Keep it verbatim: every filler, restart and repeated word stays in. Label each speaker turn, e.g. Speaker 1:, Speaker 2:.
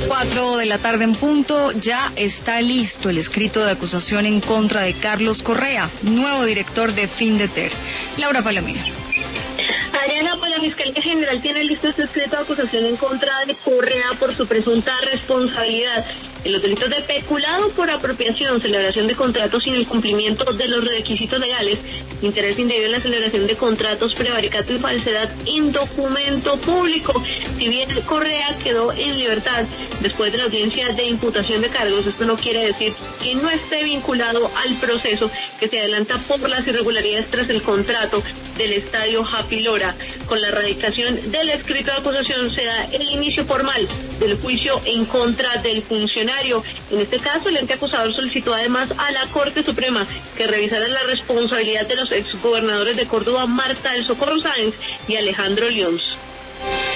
Speaker 1: Cuatro de la tarde en punto, ya está listo el escrito de acusación en contra de Carlos Correa, nuevo director de Findeter. Laura Palomino.
Speaker 2: Adriana, pues la Fiscalía General tiene listo este escrito de acusación en contra de Correa por su presunta responsabilidad en los delitos de peculado por apropiación, celebración de contratos sin el cumplimiento de los requisitos legales, interés indebido en la celebración de contratos, prevaricato y falsedad en documento público. Si bien Correa quedó en libertad después de la audiencia de imputación de cargos, esto no quiere decir que no esté vinculado al proceso que se adelanta por las irregularidades tras el contrato del estadio Happy Lora. Con la erradicación del escrito de acusación se da el inicio formal del juicio en contra del funcionario. En este caso, el ente acusador solicitó además a la Corte Suprema que revisara la responsabilidad de los exgobernadores de Córdoba, Marta del Socorro Sáenz y Alejandro León.